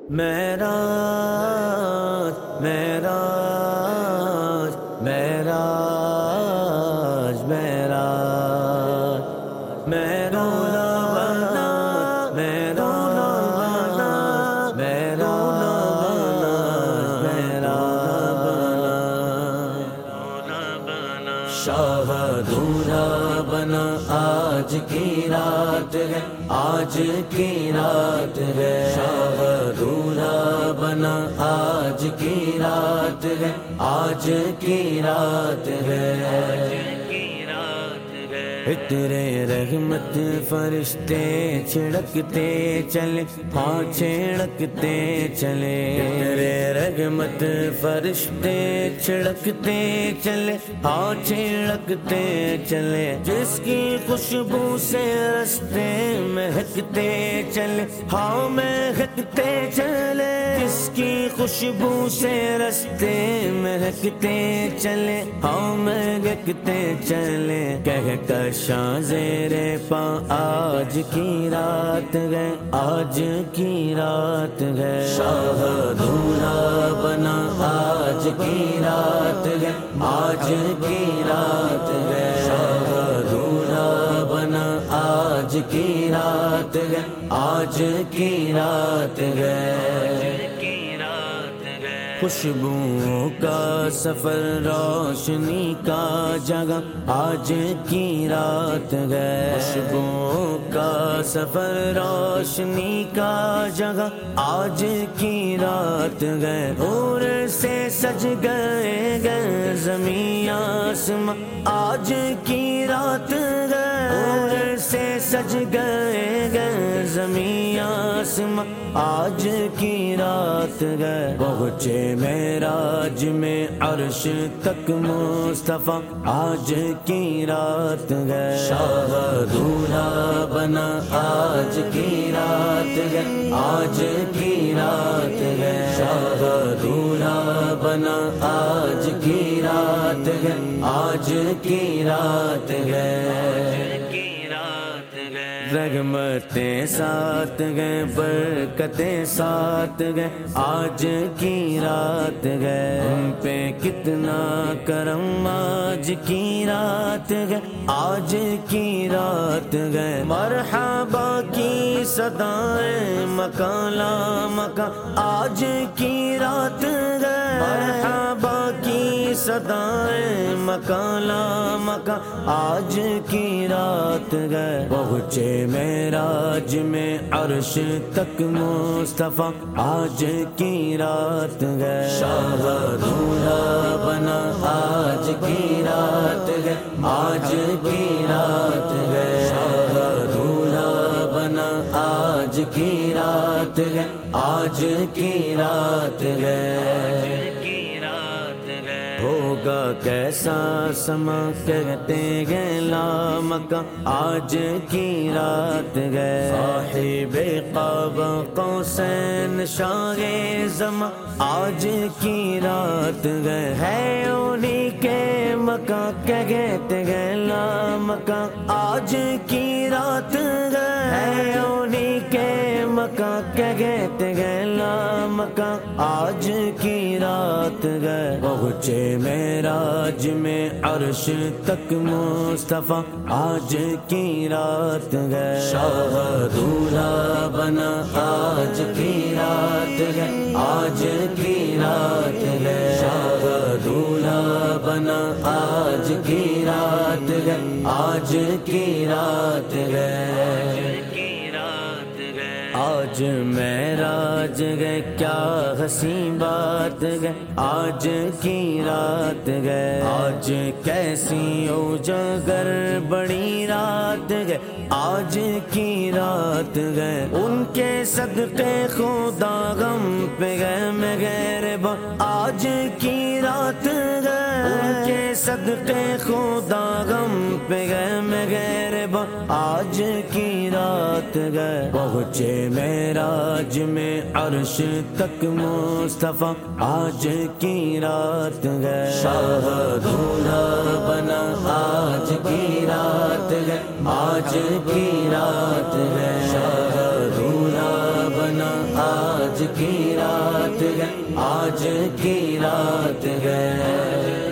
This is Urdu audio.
معراج معراج معراج معراج معراج معراج معراج شاہ دھونا بنا آج کی رات ہے، آج کی رات ہے، شاہ دھونا بنا آج کی رات ہے، آج کی رات ہے، تیرے رحمت فرشتے چھڑکتے چلے، ہاں چھڑکتے چلے، تیرے رحمت فرشتے چھڑکتے چلے، ہاں چھڑکتے چلے، جس کی خوشبو سے رستے مہکتے چلے، ہاں مہکتے چلے، جس کی خوشبو سے رستے مہکتے چلے، ہاں مہکتے چلے، کہہ کر شاہ زیر پا آج کی رات ہے، آج کی رات ہے، شاہ دھونا بنا آج کی رات ہے، آج کی رات ہے، شاہ دھونا بنا آج کی رات ہے، آج کی رات ہے، خوشبوؤں کا سفر روشنی کا جگہ آج کی رات ہے، خوشبوؤں کا سفر روشنی کا جگہ آج کی رات ہے، نور سے سج گئے گئے زمین آسماں آج کی رات ہے، نور سے سج گئے گئے زمین آسماں آج کی رات ہے، پہنچے معراج میں عرش تک مصطفیٰ آج کی رات ہے، شاہ دھونا بنا آج کی رات ہے، آج کی رات ہے، شاہ دھونا بنا آج کی رات ہے، آج کی رات ہے، رحمتیں ساتھ گئے برکتیں ساتھ گئے آج کی رات گئے، ہم پہ کتنا کرم آج کی رات گئے، آج کی رات گئے، مرحبا کی صدائیں مکان لا مکان آج کی رات گئے، مرحبا کی صدائیں مکان لا مکان آج کی رات گئے، پہنچے معراج میں عرش تک مصطفیٰ آج کی رات گئے، شاہ دھونا بنا آج کی رات گئے، آج کی رات گئے، شاہ دھونا بنا آج کی رات گئے، آج کی رات گئے، ہوگا کیسا سما کہتے گئے لامکاں آج کی رات گئے، صاحب قاب قوسین شاہ زماں آج کی رات گئے، ہے انہی کے مکاں کہتے گئے لامکاں آج کی رات گئے، ہے انہی کے مکاں کہتے گئے لامکاں آج کی رات گئے، پہنچے معراج میں عرش تک مصطفیٰ آج کی رات گئے، شاہ دھونا بنا آج کی رات گئے، آج کی رات گئے، شاہ دھونا بنا آج کی رات گئے، آج کی رات گئے، آج معراج گئے کیا حسین بات گئے، آج کی رات گئے، آج کیسی اجاگر بڑی رات گئے، آج کی رات گئے، ان کے صدقے خدا غم پہ گئے مہرباں آج کی رات گئے، ان کے صدقے خدا غم پہ گئے مہرباں آج کی رات گئے، پہنچے معراج میں عرش تک مصطفیٰ آج کی رات گئے، شاہ دھونا بنا آج کی رات گئے، آج کی رات گئے، شاہ دھونا بنا آج آج کی رات ہے، آج کی رات ہے۔